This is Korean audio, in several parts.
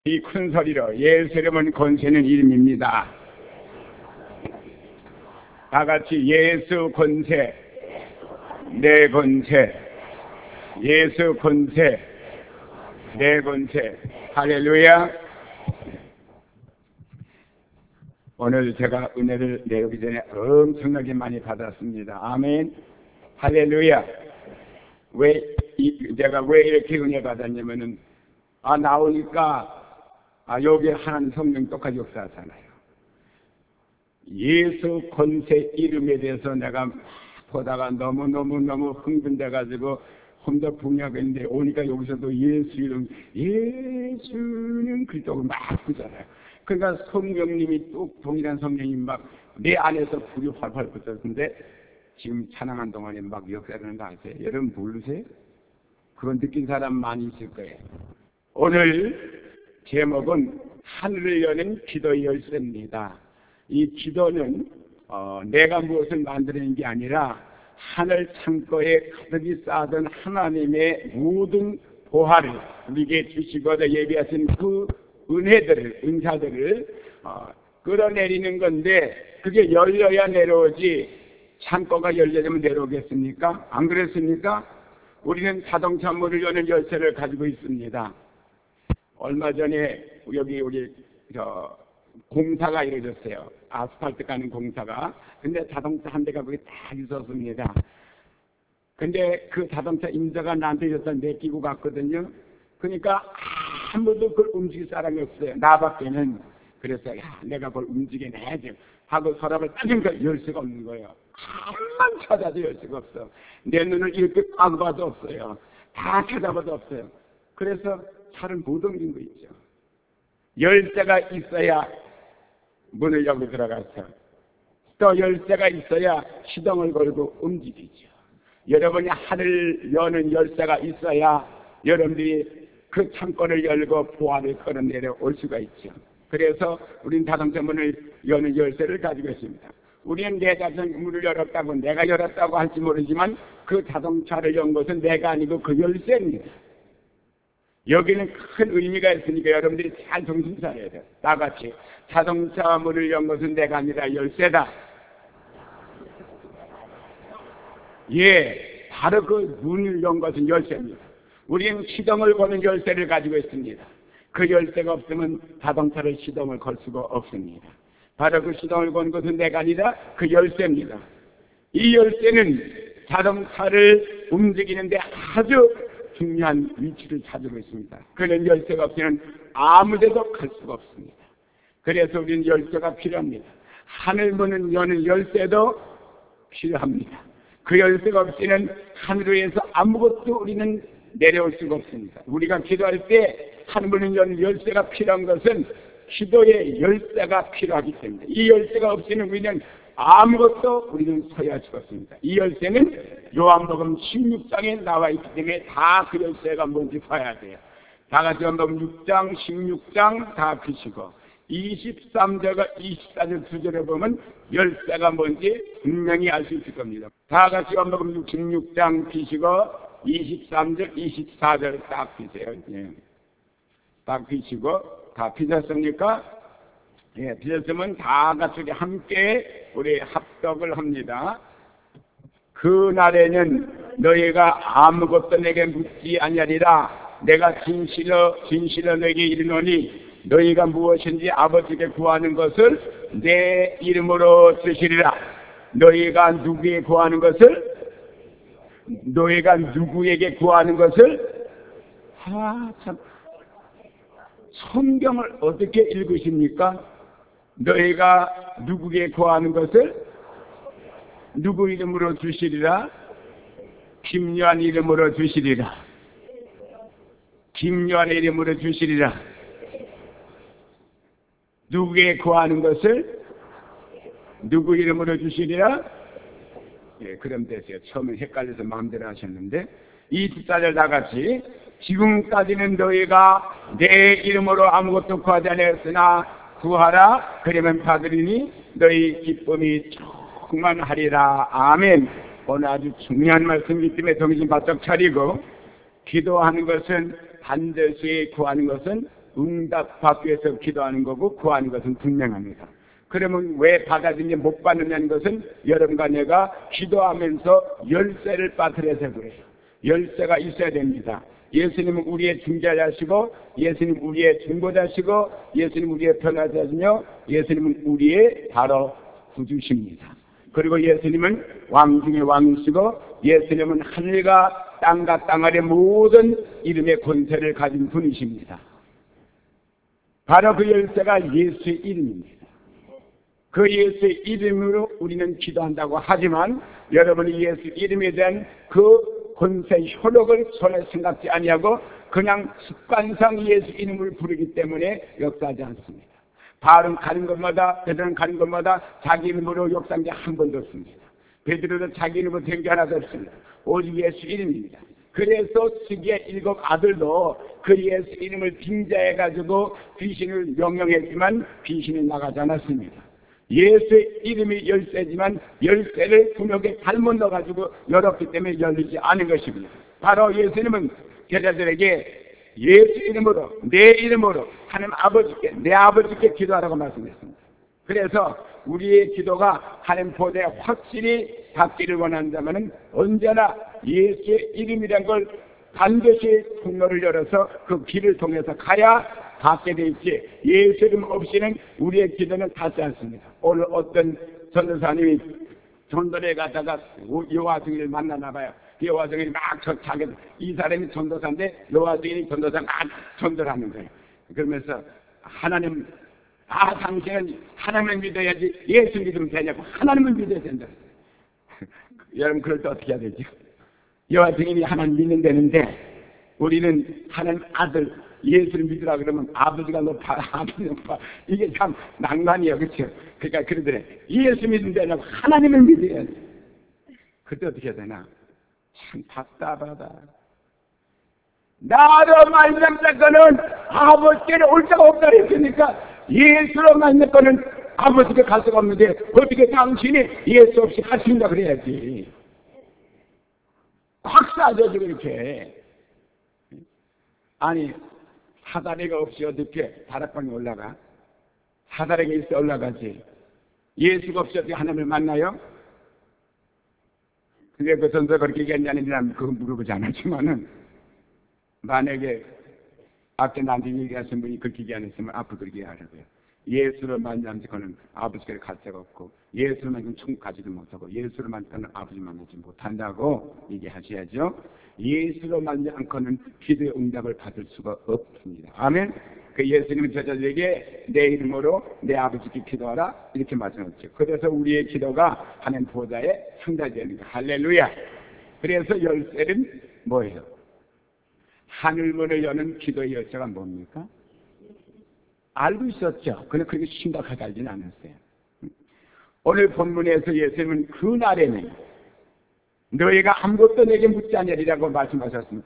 이 큰 소리로 예수 이름은 권세는 이름입니다. 다 같이 예수 권세, 내 권세, 예수 권세, 내 권세. 할렐루야. 오늘 제가 은혜를 내오기 전에 엄청나게 많이 받았습니다. 아멘. 할렐루야. 내가 왜 이렇게 은혜 받았냐면은 나오니까 여기 하나님 성령 똑같이 역사하잖아요. 예수 권세 이름에 대해서 내가 보다가 너무 흥분돼가지고 혼자 붕괴하겠는데 오니까 여기서도 예수 이름, 예수는 그리스도고 막 부잖아요. 그러니까 성령님이 뚝 동일한 성령이 막 내 안에서 불이 활활 붙었는데 지금 찬양한 동안에 막 역사하는 거 아세요? 여러분 모르세요? 그건 느낀 사람 많이 있을 거예요. 오늘 제목은 하늘을 여는 기도의 열쇠입니다. 이 기도는 내가 무엇을 만드는 게 아니라 하늘 창고에 가득히 쌓아둔 하나님의 모든 보화를 우리에게 주시고자 예비하신 그 은혜들을, 은사들을 끌어내리는 건데 그게 열려야 내려오지 창고가 열려면 내려오겠습니까? 안 그랬습니까? 우리는 자동차 문을 여는 열쇠를 가지고 있습니다. 얼마 전에 여기 우리 공사가 이루어졌어요. 아스팔트 까는 공사가. 근데 자동차 한 대가 거기 딱 있었습니다. 근데 그 자동차 임자가 나한테 여기다 내끼고 갔거든요. 그러니까 아무도 그걸 움직일 사람이 없어요. 나밖에는. 그래서 내가 그걸 움직여내야지 하고 서랍을 따니까 열 수가 없는 거예요. 한만 찾아도 열 수가 없어. 내 눈을 이렇게 꽉 봐도 없어요. 다 찾아봐도 없어요. 그래서 차를 못 옮긴 거 있죠. 열쇠가 있어야 문을 열고 들어가서 또 열쇠가 있어야 시동을 걸고 움직이죠. 여러분이 하늘 여는 열쇠가 있어야 여러분들이 그 창고를 열고 보화를 끌어내려 올 수가 있죠. 그래서 우리는 자동차 문을 여는 열쇠를 가지고 있습니다. 우리는 내 자동차 문을 열었다고 내가 열었다고 할지 모르지만 그 자동차를 연 것은 내가 아니고 그 열쇠입니다. 여기는 큰 의미가 있으니까 여러분들이 잘 정신 차려야 돼요. 나같이 자동차 문을 연 것은 내가 아니라 열쇠다. 예, 바로 그 문을 연 것은 열쇠입니다. 우리는 시동을 거는 열쇠를 가지고 있습니다. 그 열쇠가 없으면 자동차를 시동을 걸 수가 없습니다. 바로 그 시동을 거는 것은 내가 아니라 그 열쇠입니다. 이 열쇠는 자동차를 움직이는데 아주 중요한 위치를 차지하고 있습니다. 그런 열쇠가 없이는 아무데도 갈 수가 없습니다. 그래서 우리는 열쇠가 필요합니다. 하늘문을 여는 열쇠도 필요합니다. 그 열쇠가 없이는 하늘 위에서 아무것도 우리는 내려올 수가 없습니다. 우리가 기도할 때 하늘문을 여는 열쇠가 필요한 것은 기도의 열쇠가 필요하기 때문에 이 열쇠가 없이는 우리는 아무것도 우리는 서야 수가 없습니다. 이 열쇠는 요한복음 16장에 나와 있기 때문에 다 그 열쇠가 뭔지 봐야 돼요. 다 같이 요한복음 6장, 16장 다 피시고 23절과 24절 2절에 보면 열쇠가 뭔지 분명히 알 수 있을 겁니다. 다 같이 요한복음 16장 피시고 23절, 24절 딱 피세요. 예. 딱 피시고 다 피셨습니까? 예, 피셨으면 다 같이 함께 우리 합독을 합니다. 그 날에는 너희가 아무것도 내게 묻지 아니하리라. 내가 진실로 너희에게 이르노니 너희가 무엇인지 아버지께 구하는 것을 내 이름으로 주시리라. 너희가 누구에게 구하는 것을? 너희가 누구에게 구하는 것을? 참. 성경을 어떻게 읽으십니까? 너희가 누구에게 구하는 것을 누구 이름으로 주시리라? 김요한 이름으로 주시리라. 김요한의 이름으로 주시리라. 누구에게 구하는 것을 누구 이름으로 주시리라? 예, 그럼 되세요. 처음에 헷갈려서 마음대로 하셨는데 24절 다 같이 지금까지는 너희가 내 이름으로 아무것도 구하지 않았으나 구하라 그러면 받으리니 너희 기쁨이 충만하리라. 아멘. 오늘 아주 중요한 말씀이기 때문에 정신 바짝 차리고 기도하는 것은 반드시 구하는 것은 응답받기 위해서 기도하는 거고 구하는 것은 분명합니다. 그러면 왜 받아들이지 못 받느냐는 것은 여러분과 내가 기도하면서 열쇠를 빠뜨려서 그래요. 열쇠가 있어야 됩니다. 예수님은 우리의 중재자시고, 예수님은 우리의 중보자시고, 예수님은 우리의 변호자시며, 예수님은 우리의 바로 구주십니다. 그리고 예수님은 왕 중의 왕이시고, 예수님은 하늘과 땅과 땅 아래 모든 이름의 권세를 가진 분이십니다. 바로 그 열쇠가 예수의 이름입니다. 그 예수의 이름으로 우리는 기도한다고 하지만 여러분이 예수 이름에 대한 그 권세 효력을 전혀 생각지 아니하고 그냥 습관상 예수 이름을 부르기 때문에 역사하지 않습니다. 바울은 가는 곳마다, 베드로는 가는 곳마다 자기 이름으로 역사한 게 한 번도 없습니다. 베드로도 자기 이름으로 된 게 하나도 없습니다. 오직 예수 이름입니다. 그래서 스기의 7 아들도 그 예수 이름을 빙자해가지고 귀신을 명령했지만 귀신이 나가지 않았습니다. 예수의 이름이 열쇠지만 열쇠를 구멍에 잘못 넣어가지고 열었기 때문에 열리지 않은 것입니다. 바로 예수님은 제자들에게 예수 이름으로, 내 이름으로 하나님 아버지께, 내 아버지께 기도하라고 말씀했습니다. 그래서 우리의 기도가 하나님 보좌에 확실히 닿기를 원한다면 언제나 예수의 이름이란 걸 반드시 통로를 열어서 그 길을 통해서 가야 닿게 돼 있지, 예수 이름 없이는 우리의 기도는 닿지 않습니다. 오늘 어떤 전도사님이 전도에 가다가 여호와증인을 만나나 봐요. 여호와증인이 막 자기 이 사람이 전도사인데 여호와증인이 전도사 막 전도를 하는 거예요. 그러면서 하나님, 당신은 하나님을 믿어야지 예수 믿으면 되냐고. 하나님을 믿어야 된다. 여러분 그럴 때 어떻게 해야 되죠? 여호와 증인이 하나님 믿는 데는데 우리는 하나님 아들 예수를 믿으라 그러면 아버지가 높아, 아버지 높아. 이게 참 낭만이에요. 그렇죠? 그러니까 그러더래. 예수 믿는 데는 하나님을 믿어야지. 그때 어떻게 해야 되나? 참 답답하다. 나로 말미암는 거는 아버지께로 올 수가 없다 했으니까 예수로 말미암는 거는 아버지께 갈 수가 없는데 어떻게 당신이 예수 없이 갈 수 있나 그래야지. 확 싸져지고 이렇게. 아니 사다리가 없이 어떻게 다락방에 올라가? 사다리가 있어 올라가지. 예수가 없이 어떻게 하나님을 만나요? 근데 그 전서 그렇게 얘기했냐는 난 그거 물어보지 않았지만은 만약에 앞에 나한테 얘기하신 분이 그렇게 얘기 안 했으면 앞으로 그렇게 얘기하라고요. 예수를 만나면 그는 아버지께 갈 데가 없고 예수를 만나면 천국 가지도 못하고 예수를 만나면 아버지 만나지 못한다고 얘기하셔야죠. 예수로 만나지 않고는 기도의 응답을 받을 수가 없습니다. 아멘. 그 예수님은 제자들에게 내 이름으로 내 아버지께 기도하라 이렇게 말씀하셨죠. 그래서 우리의 기도가 하나님 보좌에 상달됩니다. 할렐루야. 그래서 열쇠는 뭐예요? 하늘문을 여는 기도의 열쇠가 뭡니까? 알고 있었죠. 그런데 그렇게 심각하게 알지는 않았어요. 오늘 본문에서 예수님은 그날에는 너희가 아무것도 내게 묻지 않으리라고 말씀하셨습니다.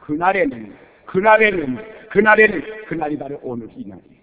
그날이 바로 오늘 이 날이에요.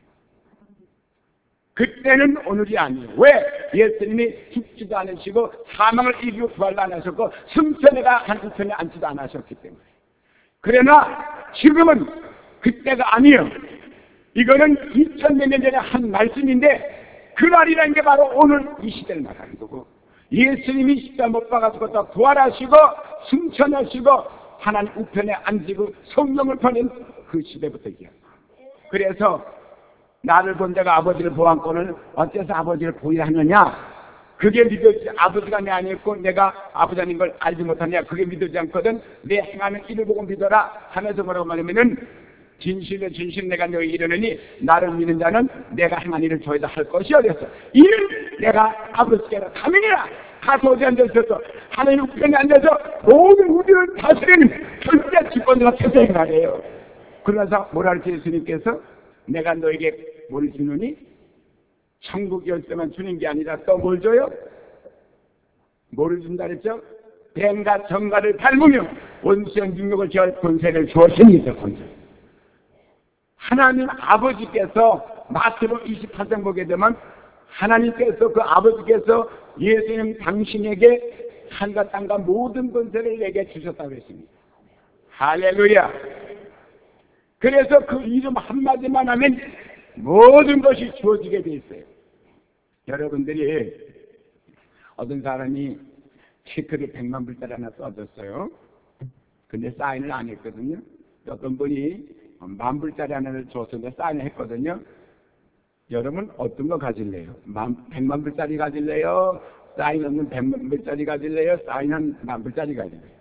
그때는 오늘이 아니에요. 왜? 예수님이 죽지도 않으시고 사망을 이기고 부활도 안 하셨고 승천에가 한편에 앉지도 않으셨기 때문에. 그러나 지금은 그때가 아니에요. 이거는 2000몇 년 전에 한 말씀인데 그날이라는 게 바로 오늘 이 시대를 말하는 거고 예수님이 십자가 못 박아서 또 부활하시고 승천하시고 하나님 우편에 앉으고 성령을 보낸 그 시대부터 얘기합니다. 그래서 나를 본 자가 아버지를 보았고는 어째서 아버지를 보이라 하느냐? 그게 믿어지지. 아버지가 내 안에 있고 내가 아버지인 걸 알지 못하냐? 그게 믿어지지 않거든. 내 행하는 일을 보고 믿어라 하면서 뭐라고 말하면은 진실로 진실 내가 너희 이르느니 나를 믿는 자는 내가 행한 일을 저희도 할 것이요. 그래서 이는 내가 아버지께로 가면이라. 가서 어디 앉아있어서 하나님 우편에 앉아서 모든 우주를 다스리는 절대 집권자가 태생이 말이에요. 그러면서 뭐라 할지 예수님께서 내가 너에게 뭘 주느니 천국 열쇠만 주는 게 아니라 또 뭘 줘요? 뭐를 준다 그랬죠? 뱀과 정갈을 밟으며 원수의 능력을 제할 권세를 주었습니다. 권세. 하나님 아버지께서 마태복음 28장 보게 되면 하나님께서 그 아버지께서 예수님 당신에게 하늘과 땅과 모든 권세를 내게 주셨다고 했습니다. 할렐루야. 그래서 그 이름 한마디만 하면 모든 것이 주어지게 돼 있어요. 여러분들이 어떤 사람이 체크를 100만 불짜리 하나 써줬어요. 근데 사인을 안 했거든요. 어떤 분이 10,000불짜리 하나를 줬는데 사인을 했거든요. 여러분 어떤 거 가질래요? 100만 불짜리 가질래요? 사인 없는 100만 불짜리 가질래요? 사인한 10,000불짜리 가질래요?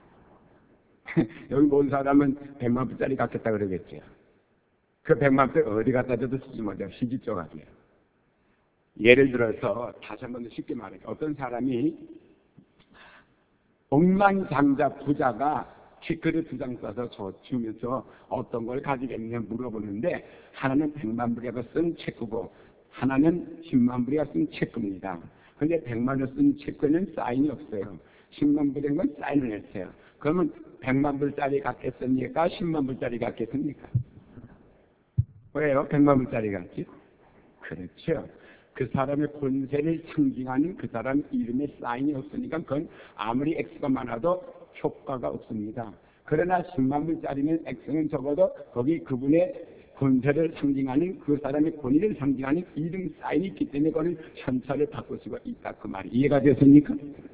여기 모든 사람은 100만 불짜리 갖겠다 그러겠죠. 그 100만 불 어디 갖다 줘도 쓰지 못해요. 시집 줘가지고. 예를 들어서 다시 한 번 더 쉽게 말해요. 어떤 사람이 억만장자 부자가 체크를 2장 써서 주면서 어떤 걸 가지겠냐 물어보는데 하나는 100만 불이가 쓴 체크고 하나는 10만 불이가 쓴 체크입니다. 그런데 100만 불 쓴 체크는 사인이 없어요. 10만 불인 건 사인을 했어요. 그러면 100만 불짜리 갖겠습니까? 10만 불짜리 갖겠습니까? 왜요? 100만 불짜리 갖지? 그렇죠. 그 사람의 권세를 상징하는 그 사람 이름에 사인이 없으니까 그건 아무리 X가 많아도 효과가 없습니다. 그러나 10만 불짜리는 X는 적어도 거기 그분의 권세를 상징하는 그 사람의 권위를 상징하는 이름 사인이 있기 때문에 그거는 현찰을 바꿀 수가 있다. 그 말이 이해가 됐습니까?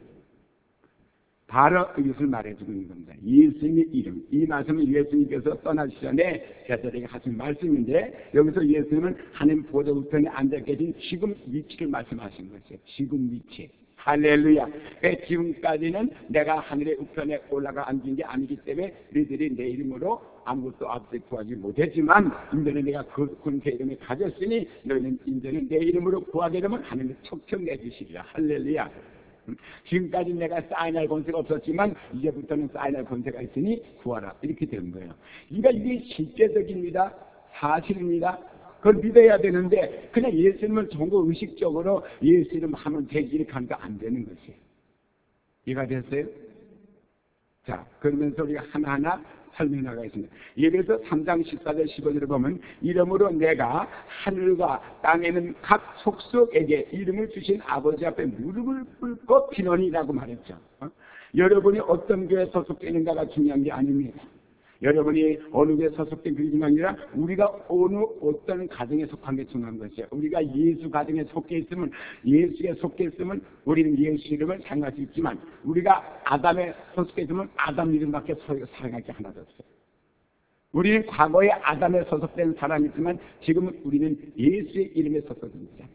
바로 이것을 말해주고 있는 겁니다. 예수님의 이름. 이 말씀은 예수님께서 떠나시기 전에 제자들에게 하신 말씀인데 여기서 예수님은 하나님 보좌 우편에 앉아 계신 지금 위치를 말씀하신 것이에요. 지금 위치. 할렐루야. 지금까지는 내가 하늘의 우편에 올라가 앉은 게 아니기 때문에 너희들이 내 이름으로 아무것도 앞서 구하지 못했지만 이제는 내가 그 권세 이름을 가졌으니 너희는 이제는 내 이름으로 구하게 되면 하나님이 척척 내주시리라. 할렐루야. 지금까지 내가 사인할 권세가 없었지만 이제부터는 사인할 권세가 있으니 구하라. 이렇게 되는 거예요. 그러니까 이게 실제적입니다. 사실입니다. 그걸 믿어야 되는데 그냥 예수님을 전부 의식적으로 예수 이름 하면 되지 이렇게 하니까 안 되는 것이에요. 이해가 됐어요? 자, 그러면서 우리가 하나하나 설명해 나가겠습니다. 예를 들어서 3장 14절 15절을 보면 이름으로 내가 하늘과 땅에 있는 각 속속에게 이름을 주신 아버지 앞에 무릎을 꿇고 비노니라고 말했죠. 여러분이 어떤 교회에 소속되는가가 중요한 게 아닙니다. 여러분이 어느 교회에 소속된 그게 중요한 게 아니라 우리가 어떤 가정에 속한 게 중요한 것이에요. 우리가 예수 가정에 속해 있으면 예수에 속해 있으면 우리는 예수 이름을 사용할 수 있지만 우리가 아담에 소속해 있으면 아담 이름밖에 사용할 게 하나도 없어요. 우리는 과거에 아담에 소속된 사람이지만 지금은 우리는 예수의 이름에 소속됩니다.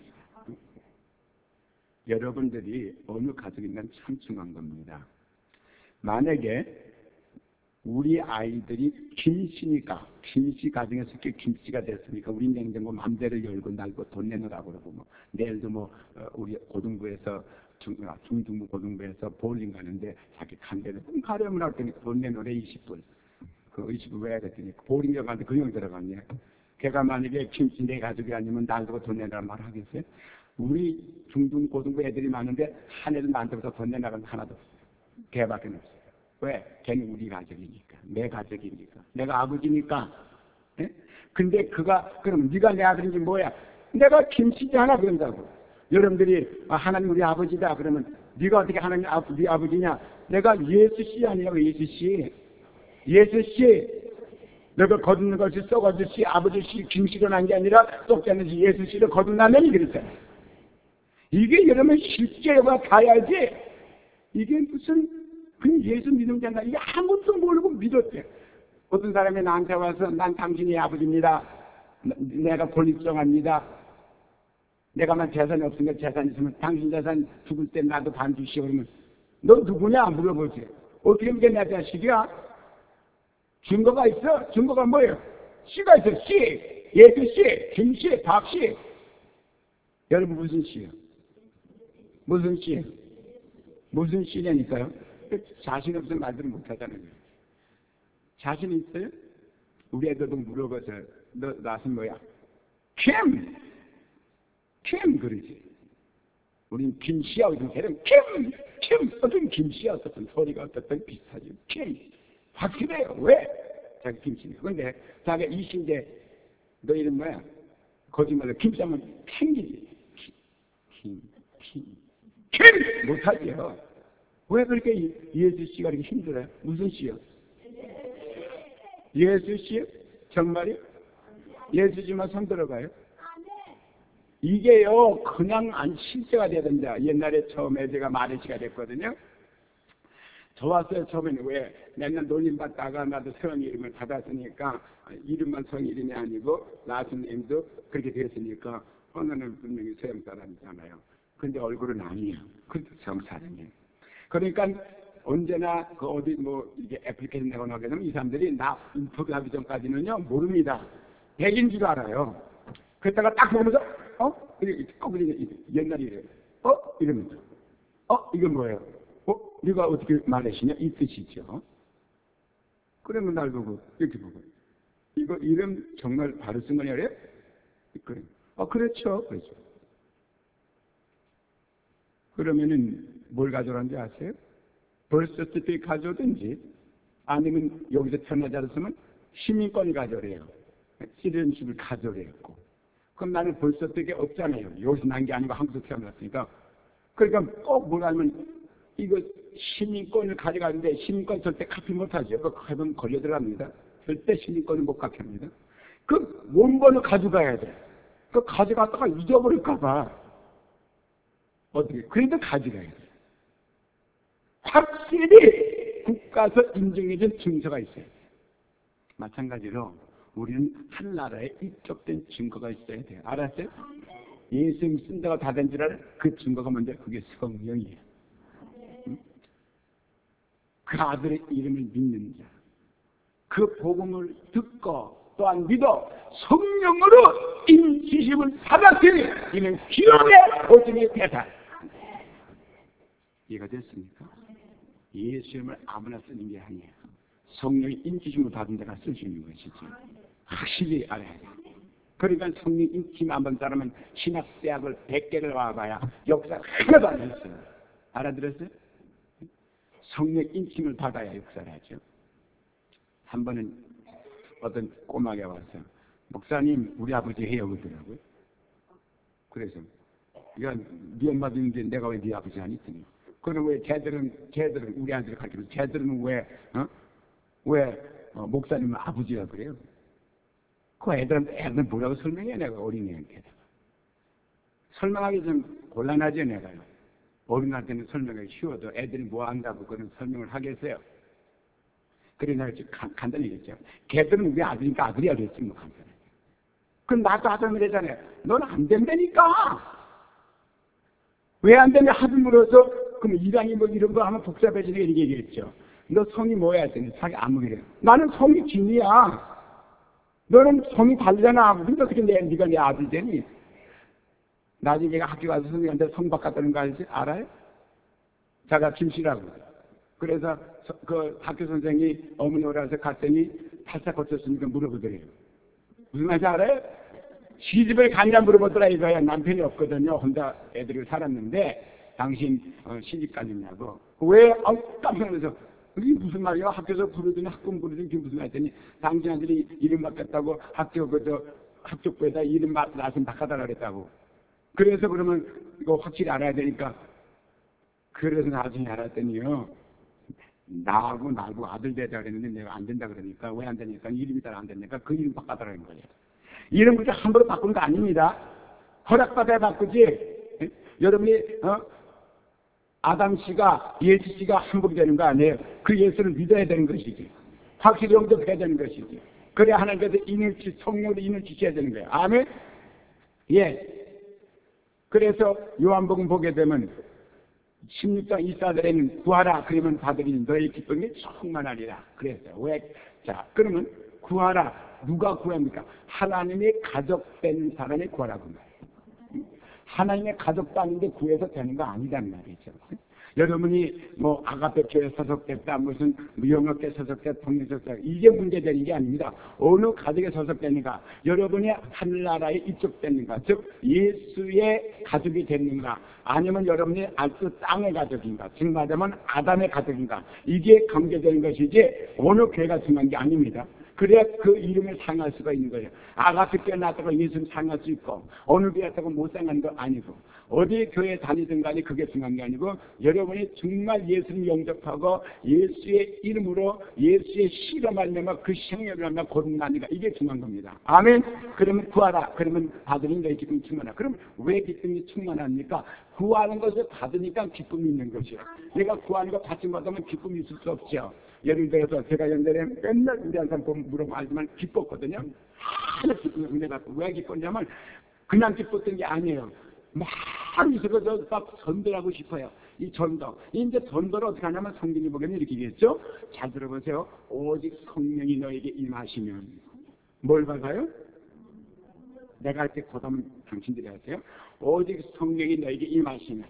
여러분들이 어느 가정이면 참 중요한 겁니다. 만약에 우리 아이들이 김씨니까 김씨 가정에 속해 김씨가 됐으니까 우리 냉장고 맘대로 열고 날고 돈 내놓으라고 그러고 뭐 내일도 우리 고등부에서 중등부 고등부에서 볼링 가는데 자기 간대로 가려면 할 테니까 돈 내놓으래 20불. 그 20불 왜 그랬더니 볼링장 가는데 그 형이 들어갔네. 걔가 만약에 김씨 내 가족이 아니면 날 두고 돈 내놔라 말하겠어요? 우리 중등 고등부 애들이 많은데 한 애들 나한테부터 돈 내놔라는 하나도 없어요. 걔밖에 없어요. 왜? 걔는 우리 가족이니까. 내 가족이니까. 내가 아버지니까. 예? 근데 그럼 네가 내 아들인지 뭐야? 내가 김씨지 하나 그런다고. 여러분들이 하나님 우리 아버지다 그러면 네가 어떻게 하나님 네 아버지냐? 내가 예수씨 아니냐고. 예수씨. 예수씨. 너가 거듭는 것이 썩어주씨 아버지씨 김씨로 난 게 아니라 썩자는지 예수씨로 거듭나면 그랬어요. 이게 여러분 실제가 가야지. 이게 무슨 그냥 예수 믿는 게 아니라 이게 아무것도 모르고 믿었대. 어떤 사람이 나한테 와서 난 당신이 아버지입니다. 내가 권리성합니다. 내가만 재산이 없으니까 재산 있으면 당신 재산 죽을 때 나도 반 주시오. 그러면 너 누구냐 물어보지. 어떻게 믿게 내 자식이야? 증거가 있어? 증거가 뭐예요? 씨가 있어. 씨. 예수 씨. 김씨. 박씨. 여러분 무슨 씨예요? 무슨 씨예요? 무슨 씨냐니까요? 자신 없으면 말들을 못하잖아요. 자신 있어요? 우리 애들도 물어봐서 너 낯은 뭐야? 김! 그러지. 우린 김씨야. 걔는 김! 어떤 김씨야. 어떤 소리가 어떻든 비슷하지. 김! 확실해요. 왜? 자기 김씨네. 그런데 자기가 이 시대 너 이름 뭐야? 거짓말로 김씨하면 캥기지. 김! 못하지요. 왜 그렇게 예수 씨가 이렇게 힘들어요? 무슨 씨요? 예수 씨? 정말요? 예수지만 손 들어봐요. 이게요, 그냥 안 실제가 돼야 된다. 옛날에 처음에 제가 마르시가 됐거든요. 좋았어요. 처음에는 왜 맨날 놀림받다가 나도 성 이름을 받았으니까 이름만 성 이름이 아니고 나수님도 그렇게 됐으니까 너는 분명히 서양 사람이잖아요. 근데 얼굴은 아니에요. 그래도 성 사람이에요. 그러니까 언제나 그 어디 뭐 이게 애플리케이션 내고 나게 되면 이 사람들이 나 인터뷰하기 전까지는요 모릅니다. 백인 줄 알아요. 그랬다가 딱 보면서 옛날에 이래요. 이러면서 이건 뭐예요? 네가 어떻게 말하시냐? 이 뜻이죠. 그러면 날 보고 이렇게 보고 이거 이름 정말 바로 쓴 거냐 그래? 그래. 그렇죠. 그렇죠. 그러면은 뭘 가져가는지 아세요? 벌써 때 가져오든지 아니면 여기서 태어나지 않았으면 시민권을 가져오래요. 시리언십을 가져오래요. 그럼 나는 벌써 때게 없잖아요. 여기서 난 게 아니고 한국에서 태어났으니까. 그러니까 꼭 뭘 하면 이거 시민권을 가져가는데 시민권 절대 카피 못하죠. 그거 하면 걸려 들어갑니다. 절대 시민권을 못 갖게 합니다. 그 원본을 가져가야 돼. 그 가져갔다가 잊어버릴까봐. 어떻게? 그래도 가져가야 돼. 확실히 국가에서 인정해준 증서가 있어야 돼. 마찬가지로 우리는 한 나라에 입적된 증거가 있어야 돼요. 알았어요? 예수님 쓴다고 다 된 줄 알아요? 그 증거가 뭔데? 그게 성령이에요. 그 아들의 이름을 믿는 자. 그 복음을 듣고 또한 믿어 성령으로 인지심을 받았으니 이는 기업의 보증이 되다. 이해가 됐습니까? 예수 이름을 아무나 쓰는 게 아니에요. 성령의 인지심을 받은 자가 쓸 수 있는 것이지. 확실히 알아야 돼. 그러니까 성령 인지심 안 받은 사람은 신학대학을 100개를 와봐야 역사 하나도 안 했어요. 알아들었어요? 성령 인침을 받아야 역사를 하죠. 한 번은 어떤 꼬마가 와서 목사님 우리 아버지 해요 그러더라고요. 그래서 야, 네 엄마도 있는데 내가 왜 네 아버지 하니? 그럼 왜 쟤들은 우리 아들을 가르치면서 쟤들은 왜 목사님은 아버지라 그래요? 그 애들은 뭐라고 설명해 내가 어린애한테. 설명하기 좀 곤란하죠 내가요. 어린아이한테는 설명하기 쉬워도 애들이 뭐 한다고 그런 설명을 하겠어요. 그래 내가 간단히 얘기했죠. 걔들은 우리 아들이니까 아들이야 그랬지 뭐 간단히. 그럼 나도 아들 그랬잖아요. 넌 안 된다니까. 왜 안 되냐 하도 물어서 그럼 이랑이 뭐 이런 거 하면 복잡해지니까 이렇게 얘기했죠. 너 성이 뭐야 했더니 자기 아무 그래. 나는 성이 진이야. 너는 성이 다르잖아. 근데 어떻게 네가 내 아들 되니? 나중에 얘가 학교 가서 선생님한테 성 바꿨다는 거 알아요? 자가 김씨라고. 그래서 그 학교 선생이 어머니 오라서 갔더니 팔자 고쳤으니까 물어보더래요. 무슨 말인지 알아요? 시집을 갔냐 물어보더라 이거야. 남편이 없거든요. 혼자 애들을 살았는데 당신 시집 갔느냐고. 왜? 깜짝 놀라서 이게 무슨 말이야? 학교에서 부르더니 학군 부르더니 그게 무슨 말이더니 당신 아들이 이름 바꿨다고 학교부에다 이름 나좀 바꿔달라 그랬다고. 그래서 그러면 이거 확실히 알아야 되니까 그래서 나중에 알았더니요. 나하고 아들 되자 그랬는데 내가 안 된다 그러니까 왜 안 되니까 이름이 따라 안 되니까 그 이름 바꿔달라는 거예요. 이름을 함부로 바꾸는 거 아닙니다. 허락받아야 바꾸지. 여러분이 아담 씨가 예수 씨가 함부로 되는 거 아니에요. 그 예수를 믿어야 되는 것이지. 확실히 영접해야 되는 것이지. 그래야 하나님께서 인을치 성령으로 인을 주셔야 되는 거예요. 아멘. 예. 그래서 요한복음 보게 되면 16장 24절에는 구하라 그러면 받으리니 너의 기쁨이 충만하리라 그랬어요. 왜? 자 그러면 구하라. 누가 구합니까? 하나님의 가족된 사람이 구하라고 말이에요. 하나님의 가족도 아닌데 구해서 되는 거 아니란 말이죠. 여러분이 뭐 아가페 교회 소속됐다 무슨 무영업계 소속됐다 동네 소속됐다 이게 문제되는 게 아닙니다. 어느 가족에 소속됐는가 여러분이 하늘나라에 입적됐는가 즉 예수의 가족이 됐는가 아니면 여러분이 알수 땅의 가족인가 즉 말하자면 아담의 가족인가 이게 관계되는 것이지 어느 교회가 중요한 게 아닙니다. 그래야 그 이름을 상할 수가 있는 거예요. 아가씨 교회 나왔다고 예수님 상할 수 있고, 어느 교회 왔다고 못 상하는 거 아니고, 어디 교회 다니든 간에 그게 중요한 게 아니고, 여러분이 정말 예수님 영접하고 예수의 이름으로 예수의 씨로 말미암아 그 생명을 말미암아 거듭나니까 이게 중요한 겁니다. 아멘. 그러면 구하라. 그러면 받으니 너희 기쁨이 충만하라. 그럼 왜 기쁨이 충만합니까? 구하는 것을 받으니까 기쁨이 있는 것이요. 내가 구하는 거 받지 못하면 기쁨이 있을 수 없죠. 예를 들어서 제가 옛날에 맨날 우리 한 사람 보면 물어보면 알지만 기뻤거든요. 하나 기쁨이 은혜 받고. 왜 기뻤냐면 그냥 기뻤던 게 아니에요. 막 있어서 막 전도하고 싶어요. 이 전도. 이제 전도를 어떻게 하냐면 성경이 보면 이렇게 얘기했죠. 잘 들어보세요. 오직 성령이 너에게 임하시면 뭘 받아요? 내가 할 때 고담은 당신들이 하세요. 오직 성령이 너에게 임하시면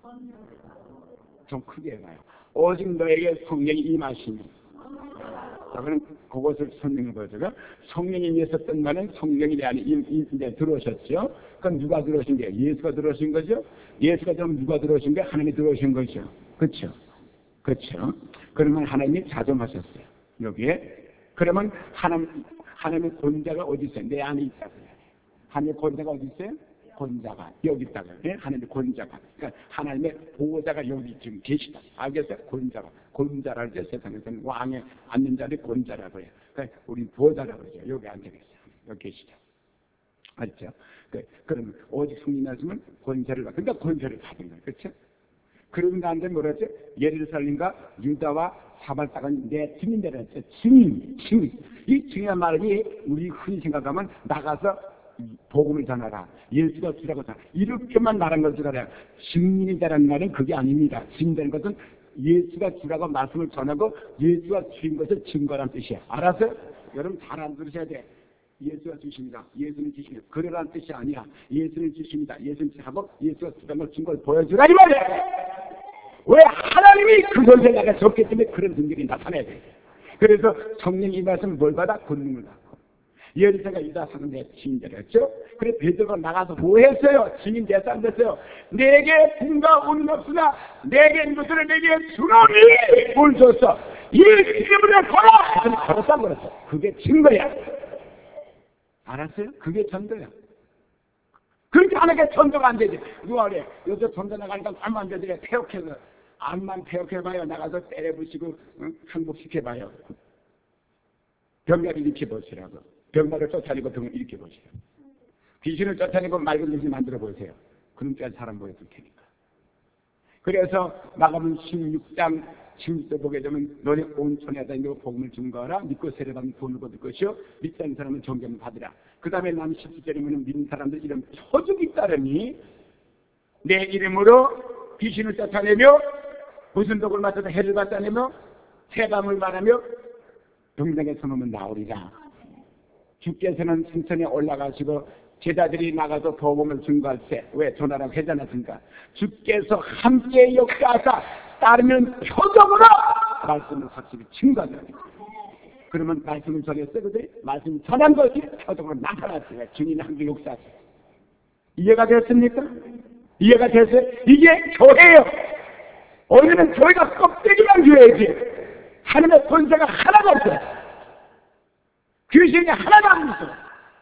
좀 크게 해봐요. 오직 너에게 성령이 임하시면. 자, 그럼 그것을 설명해 보세요. 성령이 임했었던 말은 성령이 내 안에 이제 들어오셨죠. 그럼 누가 들어오신 거예요? 예수가 들어오신 거죠. 예수가 그럼 누가 들어오신 거예요? 하나님이 들어오신 거죠. 그렇죠? 그렇죠. 그러면 하나님이 자정하셨어요. 여기에. 그러면 하나님의 권자가 어디 있어요? 내 안에 있다고요. 하나님의 권자가 어디 있어요? 권자가 여기 있다가 하나님의 권자가, 그러니까 하나님의 보호자가 여기 지금 계시다. 알겠어요? 권자라고 해서 세상에서는 왕에 앉는 자를 권자라고 해요. 그러니까 우리 보호자라고 그러죠. 여기 앉아 계세요. 여기 계시죠. 알죠? 그러면 오직 성령이 나시면 권세를 받. 그러니까 권세를 받은 거예요. 그렇죠? 그러고 나한테 뭐라 했죠? 예루살렘과 유다와 사발 땅은 내 증인되라 했죠. 증인. 이 증인한 말이 우리 흔히 생각하면 나가서 복음을 전하라. 예수가 주라고 전하라. 이렇게만 말한 걸 줄 알아요. 증인이다라는 말은 그게 아닙니다. 증인되는 것은 예수가 주라고 말씀을 전하고 예수가 주인 것을 증거란 뜻이에요. 알았어요? 여러분 잘 안 들으셔야 돼. 예수가 주십니다. 예수는 주십니다. 그러라는 뜻이 아니야. 예수는 주십니다. 예수는 주하고 예수가 주라는 증거를 보여주라 이 말이에요. 왜 하나님이 그것에 내가 적기 때문에 그런 능력이 나타나야 돼. 그래서 성령이 이 말씀을 뭘 받아? 권능을 받고. 예루살렘과 유다 사는 데 증인되었죠. 그래 베드로가 나가서 뭐 했어요? 증인 됐어 안 됐어요? 내게 분과 운은 없으나 내게 있는 것들을 내게 주노니 뭘 줬어? 이 이름을 걸어! 걸었다고 그랬어. 그게 증거야. 알았어요? 그게 전도야. 그렇게 하나님께 전도가 안 되지. 누가 그래? 요새 전도 나가니까 말만 안 되지. 폐역해서 암만 폐역해봐요. 나가서 때려부시고 항복시켜봐요. 병자를 일으켜보시라고. 병마를 쫓아내고 병을 일으켜보시라고. 귀신을 쫓아내고 맑은 귀신 만들어보세요. 그런까지 사람 보여줄 테니까. 그래서 마가복음 16장 16절 보게 되면 너네 온 천하에 다니고 복음을 증거하라. 믿고 세례받는 돈을 받을 것이요 믿지 않는 사람은 정죄를 받으라. 그 다음에 남 17절이면 믿는 사람들 이름 표적이 따르니 내 이름으로 귀신을 쫓아내며 무슨 독을 맞아서 해를 받아내며 세담을 말하며 병장에 서놓으면 나오리라. 주께서는 승천에 올라가시고 제자들이 나가서 복음을 증거할 때 왜 전하라고 해잖았습니까? 주께서 함께 역사하사 따르면 표적으로 말씀을 확실히 증거하더라. 그러면 말씀을 전했어요. 그때 말씀 전한 것이 표적으로 나타났어요. 주님이 함께 역사하세요. 이해가 됐습니까? 이해가 됐어요? 이게 교회예요. 우리는 교회가 껍데기만 교회지 하나님의 권세가 하나도 없어요. 귀신이 하나도 안 있어.